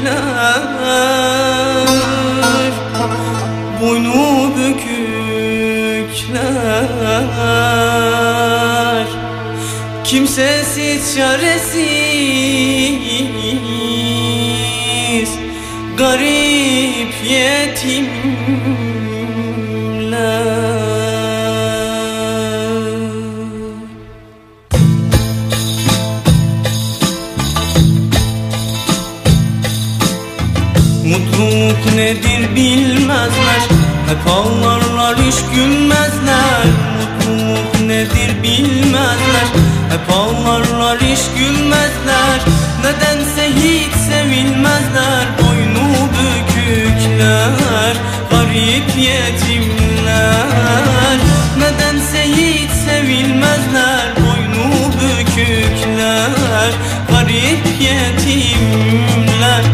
boynu bükükler, kimsesiz çaresiz garip yetimler. Mutluluk nedir bilmezler, hep ağlarlar hiç gülmezler. Mutluluk nedir bilmezler, hep ağlarlar hiç gülmezler. Nedense hiç sevilmezler, boynu bükükler, garip yetimler. Nedense hiç sevilmezler, boynu bükükler, garip yetimler.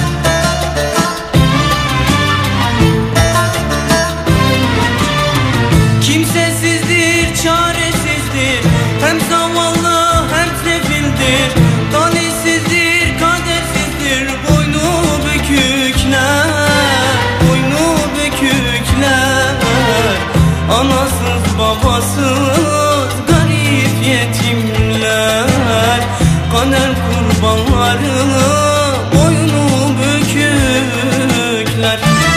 Kimsesizdir, çaresizdir, hem zavallı hem sefildir. Talihsizdir, kadersizdir, boynu bükükler, boynu bükükler. Anasız babasız garip yetimler, kader kurbanları boynu bükükler.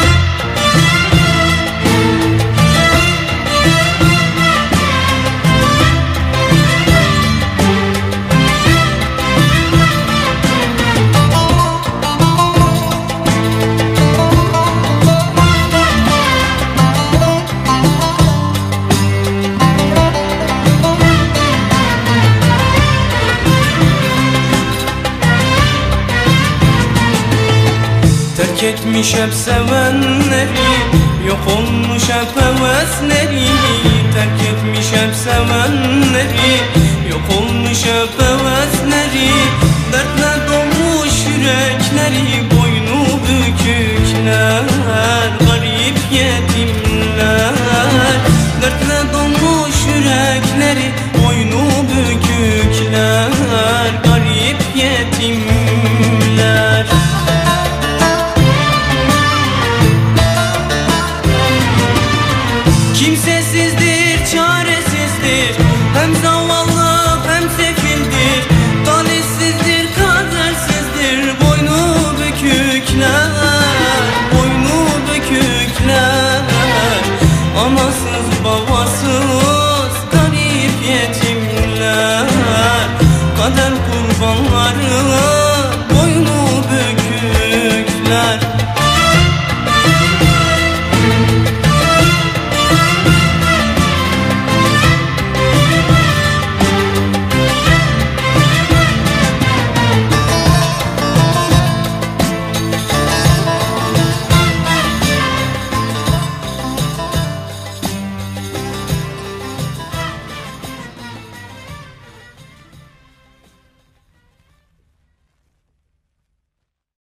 Terk etmiş hep sevenleri, yok olmuş hep hevesleri. Terk etmiş hep sevenleri, yok olmuş hep hevesleri. Dertle dolmuş yürekleri, boynu bükükler, garip yetimler. Dertle dolmuş yürekleri, boynu bükükler, garip yetimler. Kimsesizdir, çaresizdir, hem zavallı hem sefildir. Talihsizdir, kadersizdir, boynu bükükler, boynu bükükler. Anasız babasız garip yetimler, kader kurbanları